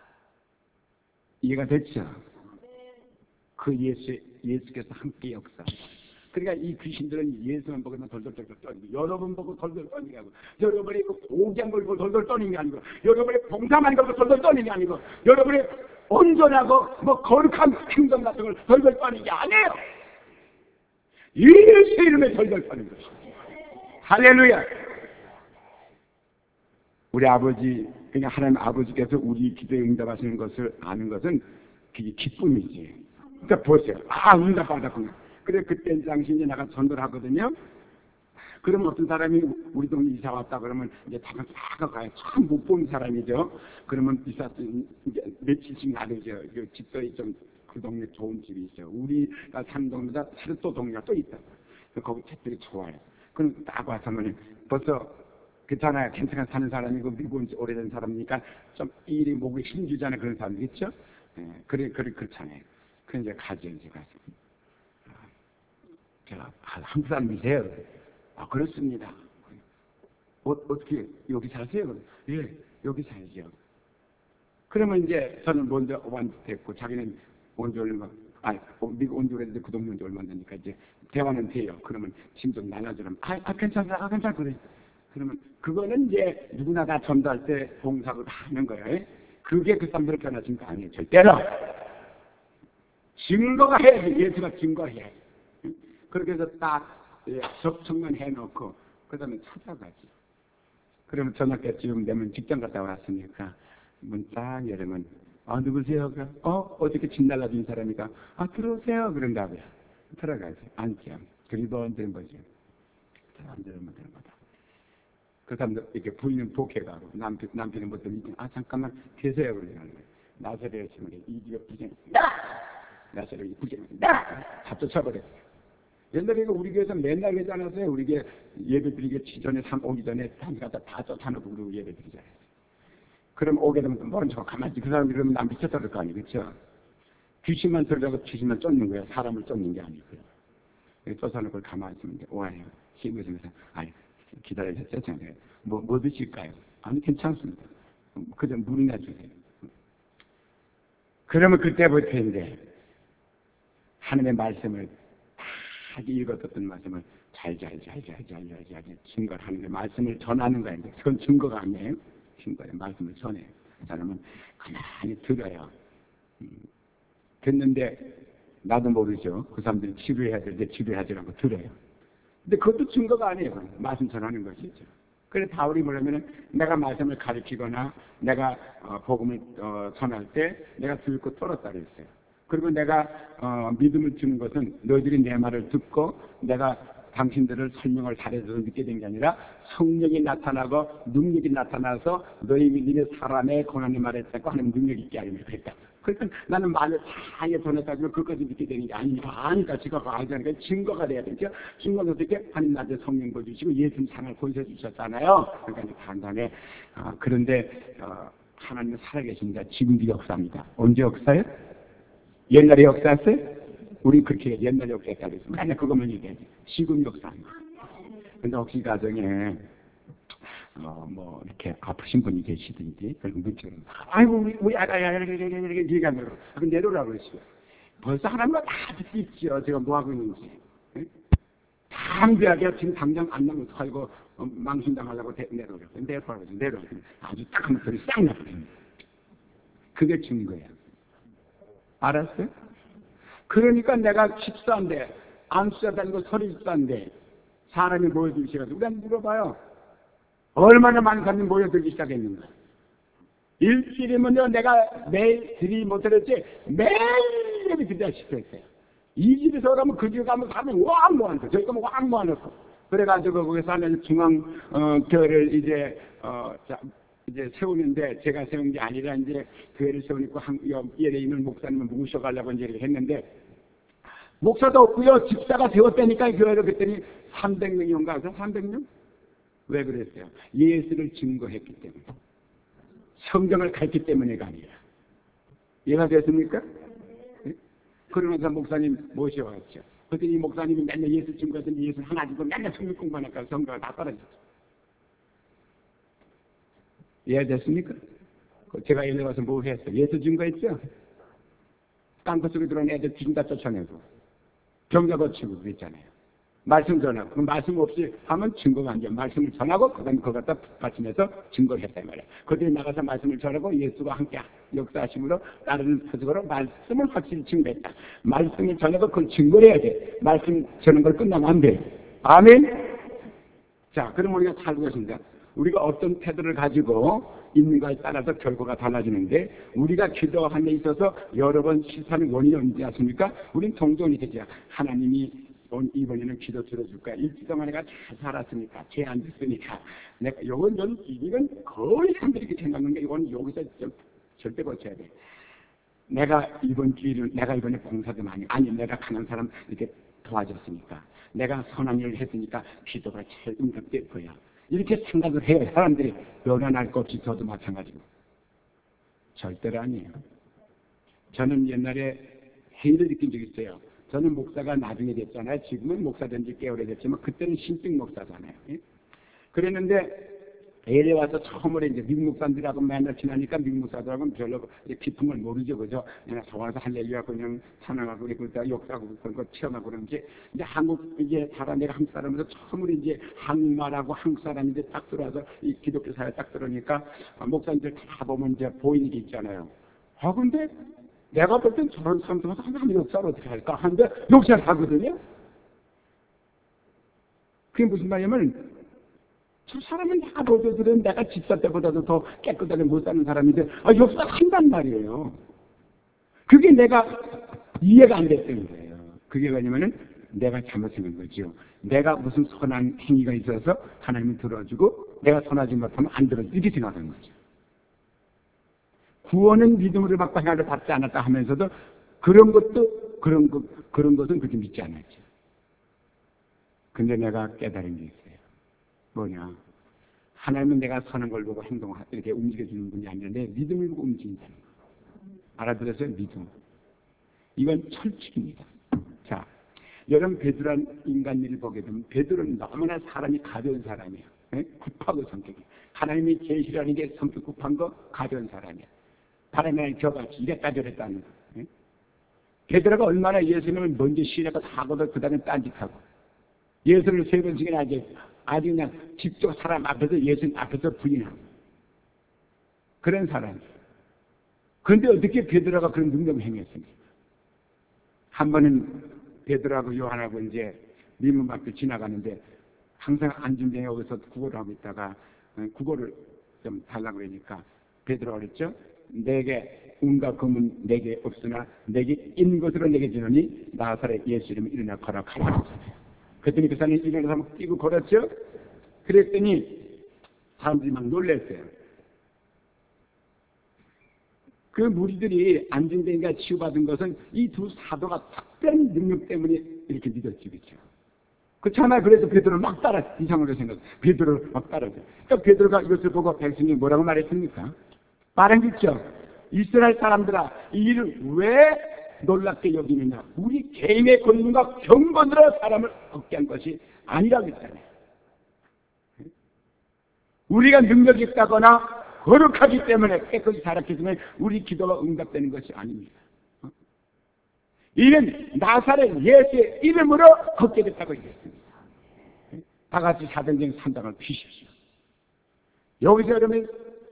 이해가 됐죠? 그 예수께서 함께 역사. 그러니까 이 귀신들은 예수만 보고만 덜덜덜 떠니고, 여러분 보고 덜덜 떠니게 하고, 여러분이 그 고기한 걸 보고 덜덜 떠니는 게 아니고, 여러분이 봉사만 걸고 덜덜 떠니는 게 아니고, 여러분이 온전하고 뭐 거룩한 행동 같은 걸 덜덜 떠니는 게 아니에요. 예수 이름에 덜덜 떠는 것입니다. 할렐루야. 우리 아버지, 그냥 하나님 아버지께서 우리 기도에 응답하시는 것을 아는 것은 그게 기쁨이지. 그러니까 보세요. 아, 응답 받았구나. 그래, 그때 당시 이제 내가 전도를 하거든요. 그러면 어떤 사람이 우리 동네 이사 왔다 그러면 이제 다가 가요. 참 못 본 사람이죠. 그러면 이사 이제 며칠씩 나누죠. 집도 좀 그 동네 좋은 집이 있어요. 우리가 사는 동네보다 다른 또 동네가 또 있다. 거기 집들이 좋아요. 그럼 딱 와서는 벌써 괜찮아요. 괜찮아 사는 사람이고 미국 오래된 사람이니까 좀 일이 목에 힘주잖아요. 그런 사람들 있죠? 예, 그렇잖아요. 그래 이제 가죠. 이제 가서. 제가 한국 사람이세요? 아, 그렇습니다. 어떻게 여기 사세요? 예. 여기 살죠. 그러면 이제 저는 먼저 완주됐고 자기는 온지 얼마, 미국 온지 오래됐는데 그 동네 온지 얼마 되니까 이제 대화는 돼요. 그러면 짐 좀 나눠주면 괜찮아, 괜찮아 그래. 그러면 그거는 이제 누구나 다 전도할 때 봉사를 다 하는 거예요. 그게 그 사람들을 변화시킨 거 아니에요. 절대로. 증거가 해야지. 예수가 증거해야지. 그렇게 해서 딱 접촉만 해놓고 그 다음에 찾아가지. 그러면 저녁 때쯤 되면 직장 갔다 왔으니까 문 딱 열으면 누구세요? 어저께 집 날라준 사람이니까 들어오세요. 그런다고요. 들어가지. 앉죠. 그리고 안 거지. 안 되는 거다. 그 사람들 이렇게 부인은 독해가고 남편은 뭐 잠깐만 계세요. 그러는 거예요. 나사렛에 있으면 이 집에 부정이 나사렛에 부정이 다 쫓아버렸어요. 옛날에 우리 교회에서 맨날 그러지 않았어요? 우리 교회 예배 드리기 전에 오기 전에 다 쫓아놓고 그러고 예배 드리잖아요. 그럼 오게 되면 모른 척 가만히 그 사람이 그러면 난 미쳤다 그럴 거 아니에요. 그렇죠? 귀신만 들으라고 귀신만 쫓는 거예요. 사람을 쫓는 게 아니고요. 쫓아놓고 가만히 있으면 와요. 힘을 주면서 기다려주세요. 뭐 드실까요? 아니 괜찮습니다. 그저 물이나 주세요. 그러면 그때부터 이제 하나님의 말씀을 다 읽었던 말씀을 잘 증거를 하는 거예요. 말씀을 전하는 거예요. 그건 증거가 아니에요. 증거예요. 말씀을 전해요. 사람은 가만히 들어요. 듣는데 나도 모르죠. 그 사람들이 치료해야 될 때 치료하지 않고 들어요. 근데 그것도 증거가 아니에요. 말씀 전하는 것이죠. 그래서 바울이 뭐냐면은 내가 말씀을 가르치거나 내가 복음을 전할 때 내가 듣고 떨었다 그랬어요. 그리고 내가 믿음을 주는 것은 너희들이 내 말을 듣고 내가 당신들을 설명을 잘해서 믿게 된 게 아니라 성령이 나타나고 능력이 나타나서 너희 믿음의 사람의 고난의 말에 듣고 하는 능력이 있게 하려면 그랬다. 그러니까 나는 말을 다 전했다면 그것까지 믿게 되는 게 아니니까 지가 알자니까 증거가 돼야 되죠. 증거는 어떻게 하나님 나한테 성령 보여주시고 예수님 상을 보여줘 주셨잖아요. 그러니까 간단해. 그런데 하나님은 살아계십니다. 지금도 역사입니다. 언제 역사예요? 옛날에 역사했어요? 우리 그렇게 옛날 역사했다고 해서 맨날 그것만 얘기하지. 지금 역사입니다. 근데 혹시 가정에 이렇게 아프신 분이 계시든지, 그처럼 아이고, 우리 이렇게 얘기하는 거, 내려오라고 그러시고. 벌써 하나님은 다 듣고 있죠. 제가 뭐 하고 있는지. 담대하게 지금 당장 안 나면 살고, 망신당하려고 내려오라고 아주 딱 하면 소리 싹 나거든요. 그게 증거예요. 알았어요? 그러니까 내가 집사인데, 안수자 다니고 서리집사인데, 사람이 모여들기 시작해서, 우리한테 물어봐요. 얼마나 많은 사람이 모여들기 시작했는가. 일주일이면요, 내가 매일 드리지 못했지, 매일 예배 드리다 싶었어요. 이 집에서 가면 그 집에 가면 사람이 왕 모아놓고, 저희 가면 왕 모아놓고. 그래가지고 거기서 하는 중앙교회를 이제 세우는데, 제가 세운 게 아니라 이제 교회를 세우니까 예에 있는 목사님을 모셔가려고 이제 이렇게 했는데, 목사도 없고요, 집사가 세웠다니까 교회를 그랬더니 300명인가? 300명? 왜 그랬어요? 예수를 증거했기 때문에. 성경을 가르쳤기 때문에가 아니라. 이해가 됐습니까? 그러면서 목사님 모셔왔죠. 그랬더니 이 목사님이 맨날 예수 증거했더니 예수 하나 주고 맨날 성경 공부하니까 성경을 다 떨어졌죠. 이해됐습니까? 제가 예전에 와서 뭐 했어요? 예수 증거했죠? 땅끝 속에 들어온 애들 지금 다 쫓아내고 경자 거치고 그랬잖아요. 말씀 전하고 그 말씀 없이 하면 증거가 안 돼요. 말씀을 전하고 그 다음에 그걸 갖다 받침해서 증거를 했단 말이에요. 그들이 나가서 말씀을 전하고 예수가 함께 역사하심으로 다른 표적으로 말씀을 확실히 증거했다. 말씀을 전하고 그걸 증거를 해야 돼. 말씀 전하는 걸 끝나면 안 돼. 아멘? 자, 그럼 우리가 살고 있습니다. 우리가 어떤 태도를 가지고 있는가에 따라서 결과가 달라지는데, 우리가 기도하는 데 있어서 여러 번 실패하는 원인이 언제 아십니까? 우린 동전이 되죠. 하나님이 이번에는 기도 들어줄까? 일주일 동안 내가 잘 살았으니까, 죄 안 됐으니까. 이건 거의 사람들이 이렇게 생각하는 게, 이건 여기서 절대 고쳐야 돼. 내가 이번에 봉사도 많이, 내가 가난 사람 이렇게 도와줬으니까, 내가 선한 일을 했으니까 기도가 제일 응답될 거야. 이렇게 생각을 해요. 사람들이 변화할 것 없이 저도 마찬가지고. 절대로 아니에요. 저는 옛날에 회의를 느낀 적이 있어요. 저는 목사가 나중에 됐잖아요. 지금은 목사 된 지 꽤 오래됐지만 그때는 신증 목사잖아요. 그랬는데 LA 와서 처음으로 이제 미국 목사들하고 맨날 지나니까 미국 목사들하고는 별로 깊은 걸 모르죠, 그죠? 그냥 좋아서 할렐루야 그냥 찬양하고 그러다 역사하고 그런 거 체험하고 그런지 이제 한국 이제 내가 한국 사람으로 처음으로 이제 한국말하고 한국 사람이 이제 딱 들어와서 이 기독교 사회 딱 들어오니까 목사님들 다 보면 이제 보이는 게 있잖아요. 근데 내가 볼 땐 저런 사람들 와서 하나님 역사를 어떻게 할까 하는데 역사를 하거든요. 그게 무슨 말이냐면 저 사람은 내가 보여드린 내가 집사 때보다도 더 깨끗하게 못 사는 사람인데 역사를 한단 말이에요. 그게 내가 이해가 안 됐던 거예요. 그게 뭐냐면은 내가 잘못한 거죠. 내가 무슨 선한 행위가 있어서 하나님이 들어주고 내가 선하지 못하면 안 들어주고 이렇게 생각하는 거죠. 구원은 믿음으로 받고 행위를 받지 않았다 하면서도 그런 것은 그렇게 믿지 않았죠. 근데 내가 깨달은 게 있어요. 뭐냐? 하나님은 내가 선한 걸 보고 이렇게 움직여주는 분이 아니라 내 믿음을 보고 움직인다는 거. 알아들었어요? 믿음. 이건 철칙입니다. 자, 여러분 베드로란 인간일을 보게 되면 베드로는 너무나 사람이 가벼운 사람이에요. 급하고 성격이. 하나님이 계시라는 게 성격 급한 거 가벼운 사람이야. 바람에 겨같이 이랬다 저랬다 하는 거. 베드로가 얼마나 예수님을 먼저 시인하고 하고도 그 다음에 딴짓하고 예수를 3번씩이나 아주 그냥 직접 사람 앞에서 예수님 앞에서 부인하고 그런 사람이에요. 그런데 어떻게 베드로가 그런 능력을 행했습니까? 한 번은 베드로하고 요한하고 이제 미문 앞에 지나가는데 항상 안준병에 여기서 구걸을 하고 있다가 구걸을 좀 달라고 그러니까 베드로가 그랬죠. 내게 은과 금은 내게 없으나 내게 있는 것으로 내게 주노니 나사렛 예수 이름으로 일어나 걸어가라. 그랬더니 그 사람이 일어나서 막 뛰고 걸었죠. 그랬더니 사람들이 막 놀랐어요. 그 무리들이 안진뱅이가 치유받은 것은 이 두 사도가 특별한 능력 때문에 이렇게 믿었지, 그렇죠? 그렇잖아요. 그래서 베드로를 막 따라 이상하게 생각해요. 베드로를 막 따라서. 그러니까 베드로가 이것을 보고 백성이 뭐라고 말했습니까? 말한 게 있죠. 이스라엘 사람들아, 이 일을 왜 놀랍게 여기느냐? 우리 개인의 권능과 경건으로 사람을 얻게 한 것이 아니라고 했잖아요. 우리가 능력이 있다거나 거룩하기 때문에 깨끗이 살았기 때문에 우리 기도가 응답되는 것이 아닙니다. 이는 나사렛 예수의 이름으로 걷게 됐다고 얘기했습니다. 다 같이 사도행전 3장을 피십시오. 여기서 여러분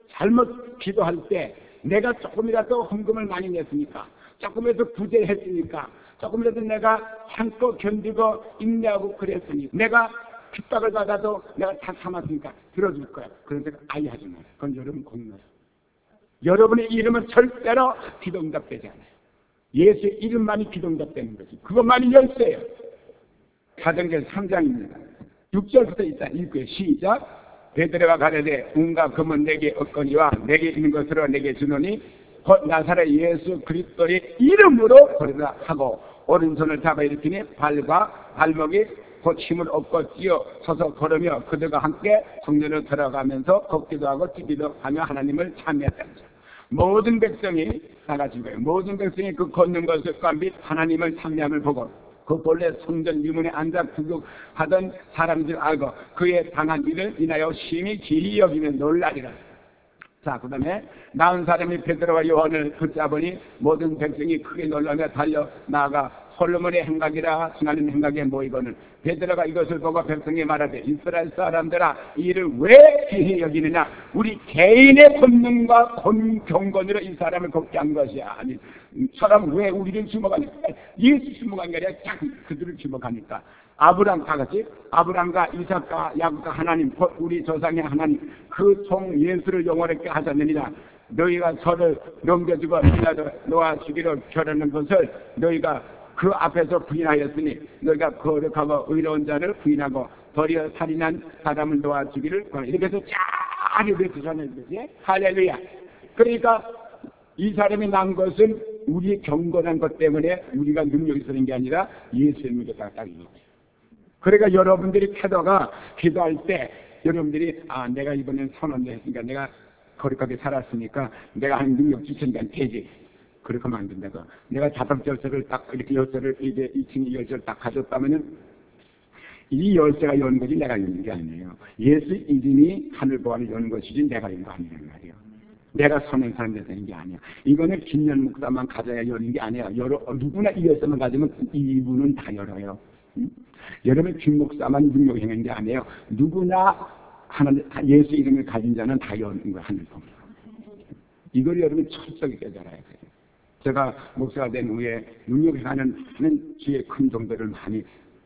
잘못 기도할 때 내가 조금이라도 헌금을 많이 냈으니까 조금이라도 부재했으니까 조금이라도 내가 참고 견디고 인내하고 그랬으니 내가 핍박을 받아도 내가 다 참았으니까 들어줄 거야. 그런 생각 아예 하지 마요. 그건 여러분 공로예요. 여러분의 이름은 절대로 기도 응답되지 않아요. 예수의 이름만이 기도 응답되는 거지. 그것만이 열쇠예요. 사도행전 3장입니다. 6절부터 일단 읽고요. 시작. 베드로가 가르되 은과 금은 내게 없거니와 내게 있는 것으로 내게 주노니 곧 나사렛 예수 그리스도의 이름으로 걸으라 하고 오른손을 잡아 일으키니 발과 발목이 곧 힘을 얻고 뛰어 서서 걸으며 그들과 함께 성전을 들어가면서 걷기도 하고 뛰기도 하며 하나님을 찬미했다. 모든 백성이 나가신 거예요. 모든 백성이 그 걷는 것과 및 하나님을 찬미함을 보고 그 본래 성전 유문에 앉아 구경하던 사람들 알고 그의 당한 일을 인하여 심히 기이 여기며 놀라리라. 자, 그 다음에 나은 사람이 베드로와 요한을 붙잡으니 모든 백성이 크게 놀라며 달려 나아가 솔로몬의 행각이라 칭하는 행각에 모이거늘 베드로가 이것을 보고 백성이 말하되 이스라엘 사람들아 이를 왜 귀히 여기느냐? 우리 개인의 권능과 경건으로 이 사람을 걷게 한 것이 아니 사람 왜 우리를 주목하니까 예수 주목한 게 아니라 그들을 주목하니까 아브람 다 같이 아브람과 이삭과 야곱과 하나님 우리 조상의 하나님 그 종 예수를 영원하게 하셨느니라. 너희가 저를 넘겨주고 놓아주기로 결하는 것을 너희가 그 앞에서 부인하였으니 너희가 거룩하고 의로운 자를 부인하고 도리어 살인한 사람을 놓아주기를 이렇게 해서 쫙 이렇게 전하는 거지. 할렐루야. 그러니까 이 사람이 난 것은 우리의 경건한 것 때문에 우리가 능력이 있는 게 아니라 예수의 능력이 딱 있는 거예요. 그러니까 여러분들이 태도가 기도할 때 여러분들이 내가 이번엔 선언을 했으니까 내가 거룩하게 살았으니까 내가 한 능력 주시니까 되지. 그렇게 하면 안 된다고. 내가 5절서를 딱 이렇게 10절을 이제 2층 10절 딱 가졌다면은 이 열쇠가 여는 거지 내가 여는 게 아니에요. 예수 이름이 하늘 보안을 여는 것이지 내가 여는 거 아니란 말이에요. 내가 선행 사람 되는 게 아니야. 이거는 김연 목사만 가져야 여는 게 아니야. 누구나 이 열쇠만 가지면 이분은 다 열어요. 여러분 김 목사만 능력 행한 게 아니에요. 누구나 하나님 예수 이름을 가진 자는 다 여는 거야. 하늘 보면. 이걸 여러분 철저히 깨달아야 돼요. 제가 목사가 된 후에 능력 행하는 주의 큰 종들을 많이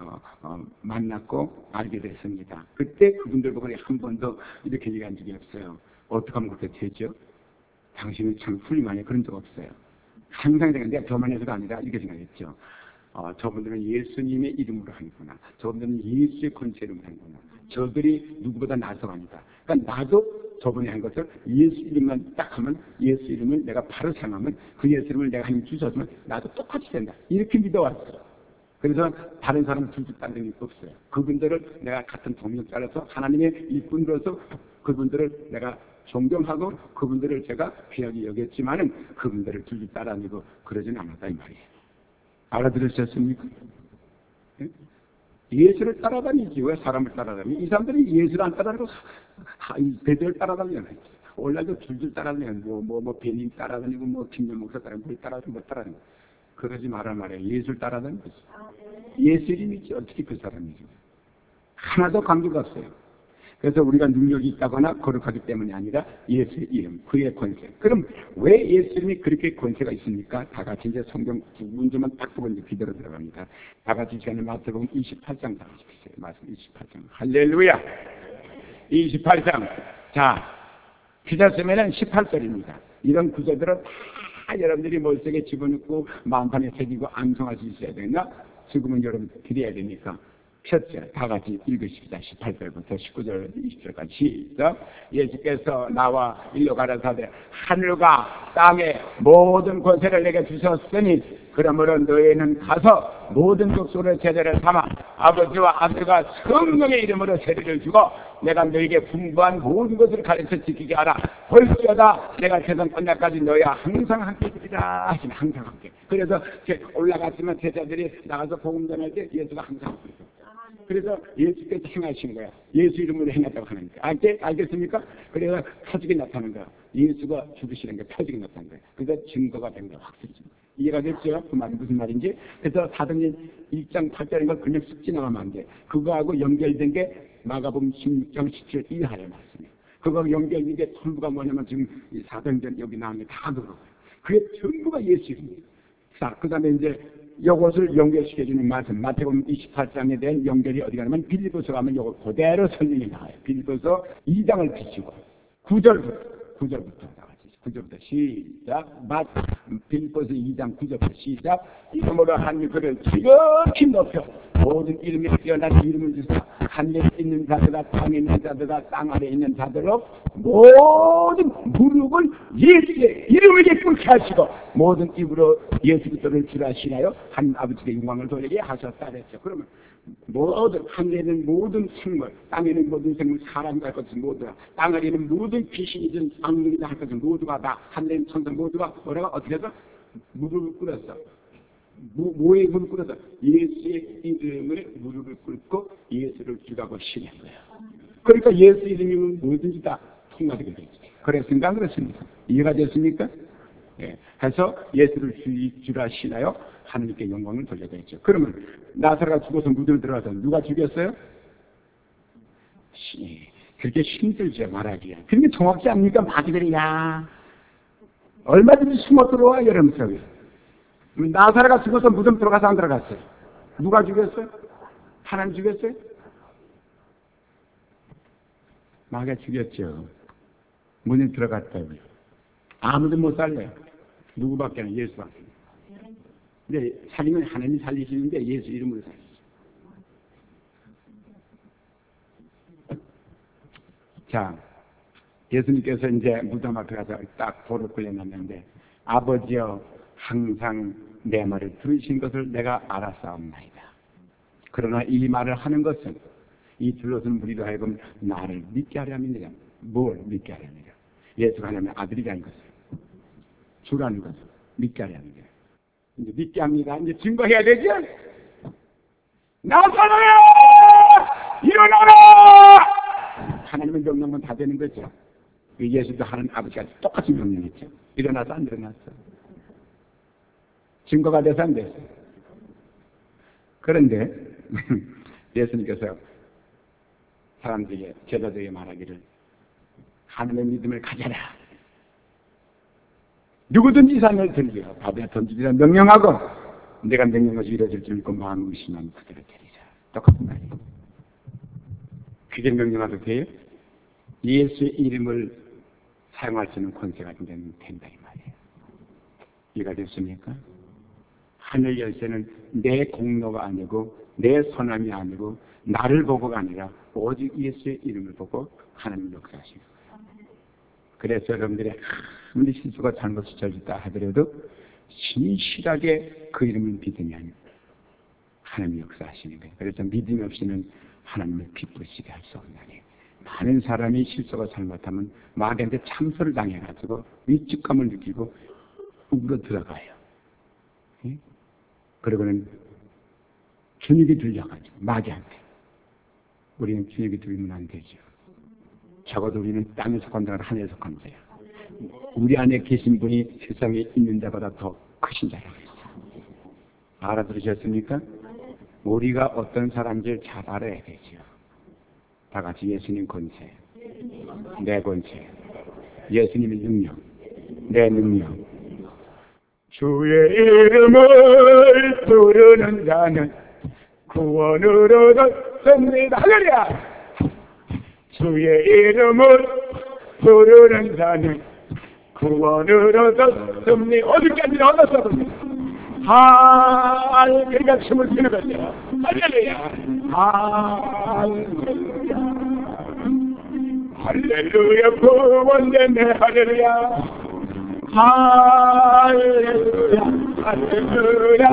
만났고 알게 됐습니다. 그때 그분들 보고 한 번도 이렇게 얘기한 적이 없어요. 어떻게 하면 그렇게 되죠? 당신은 참 훌륭하네. 그런 적 없어요. 항상 내가 저만 해서가 아니라 이렇게 생각했죠. 저분들은 예수님의 이름으로 하는구나. 저분들은 예수의 권세 이름으로 하는구나. 저들이 누구보다 나서 아니다. 그러니까 나도 저분이 한 것을 예수 이름만 딱 하면 예수 이름을 내가 바로 사용하면 그 예수 이름을 내가 하나님 주셨으면 나도 똑같이 된다. 이렇게 믿어왔어요. 그래서 다른 사람은 둘둘 따르는 게 없어요. 그분들을 내가 같은 동력 따라서 하나님의 일꾼으로서 그분들을 내가 존경하고 그분들을 제가 귀하게 여겼지만은 그분들을 둘둘 따라다니고 그러진 않았다 이 말이에요. 알아들으셨습니까? 예? 예수를 따라다니지 왜 사람을 따라다니? 이 사람들이 예수를 안 따라다니고 베드로를 따라다니잖아요. 오늘날도 줄줄 따라다니고 뭐 베님 따라다니고 뭐 김전 목사 따라다니고 뭘 따라다니고 뭐 따라다니고 그러지 말란 말이에요. 예수를 따라다니고 예수 이름이지 어떻게 그 사람이죠. 하나도 관계가 없어요. 그래서 우리가 능력이 있다거나 거룩하기 때문이 아니라 예수의 이름, 그의 권세. 그럼 왜 예수 이름이 그렇게 권세가 있습니까? 다 같이 이제 성경 두 문제만 딱 보고 이제 기대로 들어갑니다. 다 같이 시간에 마태복음 28장 다 같이 보세요. 말씀 28장. 할렐루야! 28장. 자, 기자 쓰면은 18절입니다. 이런 구절들은 다 여러분들이 머릿속에 집어넣고 마음판에 새기고 암송할 수 있어야 되나? 지금은 여러분 드려야 되니까. 첫째, 다 같이 읽으십시다. 18절부터 19절, 20절까지 시작. 예수께서 나와 일로 가라사대 하늘과 땅의 모든 권세를 내게 주셨으니 그러므로 너희는 가서 모든 족속의 제자를 삼아 아버지와 아들과 성령의 이름으로 세례를 주고 내가 너희에게 분부한 모든 것을 가르쳐 지키게 하라. 볼지어다 내가 세상 끝날까지 너희와 항상 함께 있으리라 하시면 항상 함께. 그래서 올라갔으면 제자들이 나가서 복음 전할 때 예수가 항상 함께 있어요. 그래서 예수께서 행하신 거야. 예수 이름으로 행했다고 하는 거야. 알겠습니까? 그래서 표적이 나타나는 거야. 예수가 죽으시는 게 표적이 나타나는 거야. 그래서 증거가 된 거야. 확실히. 이해가 됐죠? 그 말이 무슨 말인지. 그래서 사도행 1장 8절인 걸 그냥 쓱 지나가면 안 돼. 그거하고 연결된 게 마가복음 16장 17절 이하의 말씀이에요. 그거하고 연결된 게 전부가 뭐냐면 지금 사도행전 여기 나오는 게 다 그거예요. 그게 전부가 예수 이름이에요. 자, 그 다음에 이제 이것을 연결시켜주는 말씀, 마태복음 28장에 대한 연결이 어디 가냐면 빌립보서 가면 이거 그대로 설명이 나와요. 빌립보서 2장을 비추고 9절부터 나가지. 9절부터 시작. 빌립보서 2장 9절부터 시작. 이름으로 한 그를 지극히 높여 모든 이름에 뛰어난 이름을 주사 하늘에 있는 자들과 땅에 있는 자들과 땅 아래에 있는 자들로 모든 무릎을 예수의 이름을 꿇게 하시고 모든 입으로 예수 그리스도를 주라시나요? 하나님 아버지의 영광을 돌리게 하셨다 그랬죠. 그러면 모든 하늘에 있는 모든 생물, 땅에 있는 모든 생물, 사람과 할 것은 모두가 땅 아래에 있는 모든 귀신이든 악령이든 할 것은 모두가 다 하늘에 있는 천사 모두가 뭐라고 어떻게 해서 무릎을 꿇었어. 뭐에 무릎을 꿇어서 예수의 이름을 무릎을 꿇고 예수를 주라고 신한 거예요. 그러니까 예수 이름이면 뭐든지 다 통과되게 되죠. 그랬습니까? 안 그랬습니까? 이해가 됐습니까? 예. 해서 예수를 주라 신하여 하나님께 영광을 돌려야 했죠. 그러면 나사로가 죽어서 무덤에 들어가서 누가 죽였어요? 그렇게 힘들죠 말하기가. 그게 정확지 않습니까? 마귀들이야. 얼마든지 숨어 들어와 여러분 속에. 나사로가 죽어서 무덤 들어가서 안 들어갔어요? 누가 죽였어요? 하나님 죽였어요? 마귀가 죽였죠. 문에 들어갔다고요. 아무도 못 살려요. 누구밖에 안 해요? 예수밖에. 근데 살리면 하나님이 살리시는데 예수 이름으로 살리죠. 자, 예수님께서 이제 무덤 앞에 가서 딱 돌을 굴려놨는데 아버지여 항상 내 말을 들으신 것을 내가 알았사옵나이다. 그러나 이 말을 하는 것은 이 둘러선 무리로 하여금 나를 믿게 하려 합니다. 뭘 믿게 하려 합니다. 예수가 하나님의 아들이라는 것을, 주라는 것을 믿게 하려 합니다. 이제 믿게 합니다. 이제 증거해야 되죠? 나사로야! 일어나라! 하나님의 명령은 다 되는 거죠. 예수도 하나님 아버지가 똑같이 명령했죠. 일어나서 안 일어났어. 증거가 돼서 안 됐어. 그런데 예수님께서 사람들에게, 제자들에게 말하기를 하나님의 믿음을 가져라. 누구든지 산을 들려 바다에 던지리라 명령하고 내가 명령한 것이 이루어질 줄 믿고 마음을 의심하면 그대로 되리라. 똑같은 말이에요. 그게 명령하도 돼요? 예수의 이름을 사용할 수 있는 권세가 된다 이 말이에요. 이해가 됐습니까? 하늘 열쇠는 내 공로가 아니고 내 선함이 아니고 나를 보고가 아니라 오직 예수의 이름을 보고 하나님 역사하시는 거예요. 그래서 여러분들이 아무리 실수가 잘못을 저질렀다 하더라도 신실하게 그 이름을 믿으면 하나님 역사하시는 거예요. 그래서 믿음 없이는 하나님을 기쁘시게 할 수 없나니 많은 사람이 실수가 잘못하면 마귀한테 참소를 당해가지고 위축감을 느끼고 울어 들어가요. 예? 그러고는 주눅이 들려가지고 마귀한테 우리는 주눅이 들리면 안 되죠. 적어도 우리는 땅에 속한 자가 하늘에 속한 자야. 우리 안에 계신 분이 세상에 있는 자보다 더 크신 자라고 했어요. 알아들으셨습니까? 우리가 어떤 사람인지 잘 알아야 되죠. 다 같이 예수님 권세, 내 권세, 예수님의 능력, 내 능력. 주의 이름을 부르는 자는 구원으로 얻습니다. 할렐루야! 주의 이름을 부르는 자는 구원으로 얻습니다. 어디까지 얻었어? 그러니까 춤을 추는 거죠. 할렐루야! 할렐루야! 할렐루야! 구원되네. 할렐루야! 할렐루야! 할렐루야!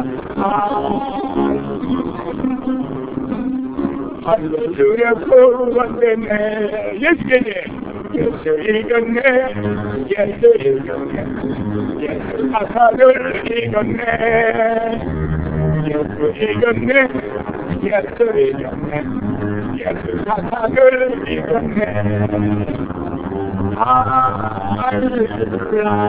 할렐루야! 구원되네. 예수님! 예수 이겼네. 예수 이겼네. 예수 사사를 이겼네. 예수 이겼네. 예수 이겼네. 예수 사사를 이겼네. 할렐루야.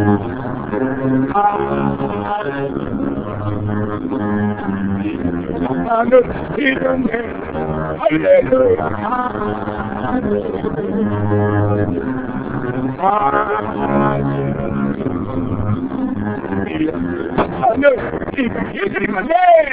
사사를 이겼네. 할렐루야. 예수님만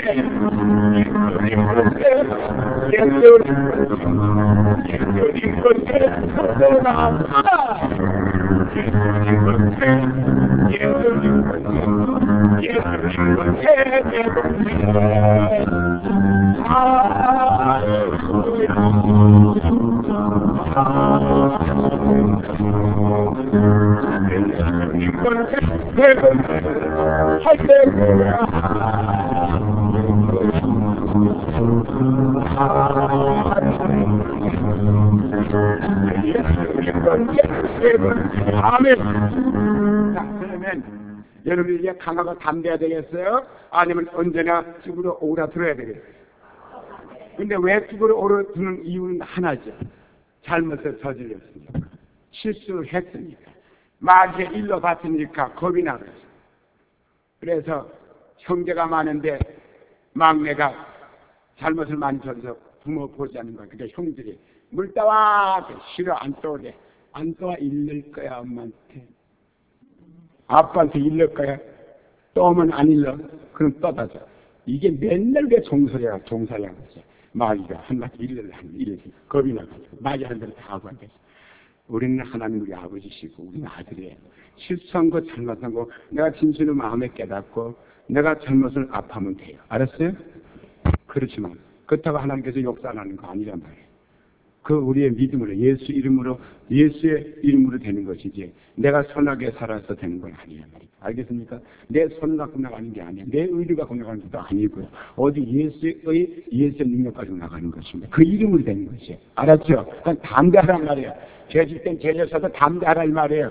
아멘. 자, 그러면 여러분이 이제 강하고 담대해야 되겠어요? 아니면 언제나 죽으러 오라들어야 되겠어요? 근데 왜 죽으러 오라드는 이유는 하나죠. 잘못을 저질렀으니까, 실수를 했으니까, 마귀에 일러 봤으니까 겁이 나거죠. 그래서 형제가 많은데 막내가 잘못을 많이 저질러서 부모 보지 않는 거야. 그러니까 형들이 물 따와 싫어 안 떠오래. 안 떠와 일릴 거야. 엄마한테, 아빠한테 일릴 거야. 떠오면 안 일러. 그럼 떠다줘. 이게 맨날 왜 종소리야 종살이야. 마귀가 한마디 일러를 하면 이래지 겁이 나가지고 마귀 하는 대로 다 하고 앉아서. 우리는 하나님 우리 아버지시고 우리는 아들이에요. 실수한 거 잘못한 거 내가 진실로 마음에 깨닫고 내가 잘못을 아파하면 돼요. 알았어요? 그렇지만 그렇다고 하나님께서 역사 안 하는 거 아니란 말이에요. 그 우리의 믿음으로 예수의 이름으로 되는 것이지 내가 선하게 살아서 되는 건 아니란 말이에요. 알겠습니까? 내 손을 갖고 나가는 게 아니야. 내 의를 갖고 나가는 것도 아니고요. 어디 예수의 능력 가지고 나가는 것입니다. 그 이름으로 되는 것이에요. 알았죠? 그러니까 담대하란 말이에요. 죄질 땐 죄져서도 담대하라 이 말이에요.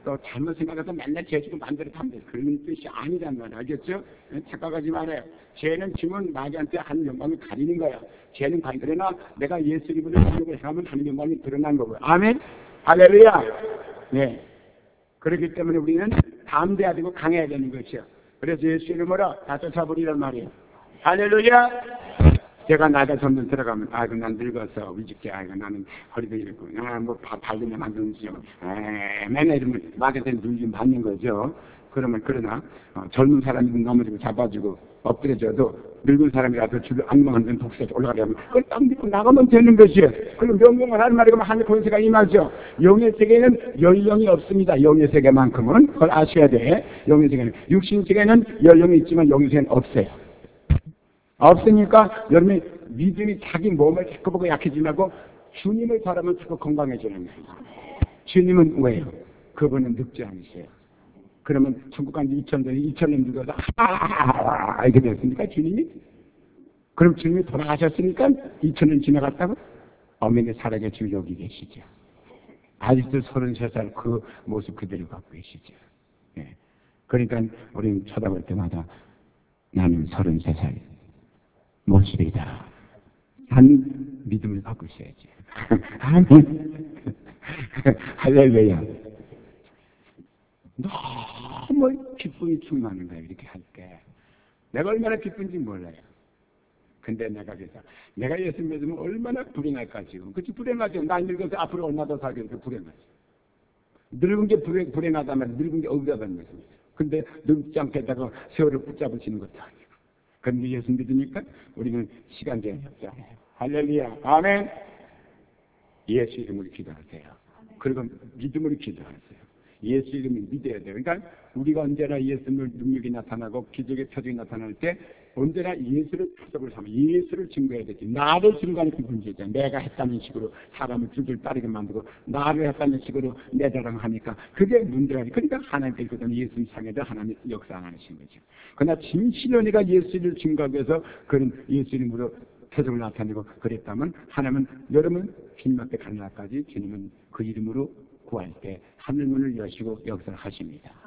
또 잘못 생각해서 맨날 죄지고 만들어 담배 그런 뜻이 아니란 말이야. 알겠죠? 착각하지 말아요. 죄는 주면 마귀한테 하는 영광을 가리는 거야. 죄는 가리. 그러나 내가 예수 이름으로 기록을 행하면 하는 영광이 드러난 거고요. 아멘. 할렐루야. 네. 그렇기 때문에 우리는 담대해야 되고 강해야 되는 것이요. 그래서 예수 이름으로 다 쫓아버리란 말이에요. 할렐루야. 제가 나이가 점점 들어가면 아이고 난 늙어서 위축돼. 아이고 나는 허리도 이렇고 뭐 발리면 안 되는지 맨날 이러면 마귀한테는 눈좀 받는 거죠. 그러나 젊은 사람이 넘어지고 잡아주고 엎드려져도 늙은 사람이라도 주변 악몽하는 독수에 올라가려면 그걸 딱 믿고 나가면 되는 것이에요. 그럼 명령을 하는 말이 그러면 하늘 권세가 임하죠. 영의 세계에는 연령이 없습니다. 영의 세계만큼은 그걸 아셔야 돼. 영의 세계는 육신 세계는 연령이 있지만 영의 세계는 없어요. 없으니까 여러분이 믿음이 자기 몸을 자꾸 보고 약해지려고 주님을 바라면 자꾸 건강해지는 거예요. 주님은 왜요? 그분은 늙지 않으세요. 그러면 중국 간 2000년 늙어서 이렇게 됐습니까 주님이? 그럼 주님이 돌아가셨으니까 2000년 지나갔다고? 어머니 살아계시고 여기 계시죠. 아직도 33살 그 모습 그대로 갖고 계시죠. 네. 그러니까 우리는 쳐다볼 때마다 나는 33살 모습이다. 한 믿음을 갖고 있어야지. 아멘. 할렐루야. 너무 기쁨이 충만한 거예요. 이렇게 할 때. 내가 얼마나 기쁜지 몰라요. 근데 내가 예수 믿으면 얼마나 불행할까 지금. 그치 불행하죠. 나 늙어서 앞으로 얼마나 더 살겠는데 불행하죠. 늙은 게 불행하다면 늙은 게 억울하다는 것입니다. 근데 늙지 않게다가 세월을 붙잡으시는 것도 아니고. 그런데 예수 믿으니까 우리는 시간 제한이 없잖아요. 할렐루야. 아멘. 예수 이름으로 기도하세요. 그리고 믿음으로 기도하세요. 예수 이름을 믿어야 돼요. 그러니까 우리가 언제나 예수님을 능력이 나타나고 기적의 표적이 나타날 때 언제나 예수를 표적으로 삼아 예수를 증거해야 되지. 나를 증거하는 그 문제죠. 내가 했다는 식으로 사람을 줄줄 따르게 만들고 나를 했다는 식으로 내 자랑하니까 그게 문제가 아니에요. 그러니까 하나님께서는 예수 이상에도 하나님 역사 안 하신 거죠. 그러나 진실연이가 예수를 증거하기 위해서 그런 예수 이름으로 표적을 나타내고 그랬다면 하나님은 여러분 주님한테 가는 날까지 주님은 그 이름으로 구할 때 하늘문을 여시고 역사를 하십니다.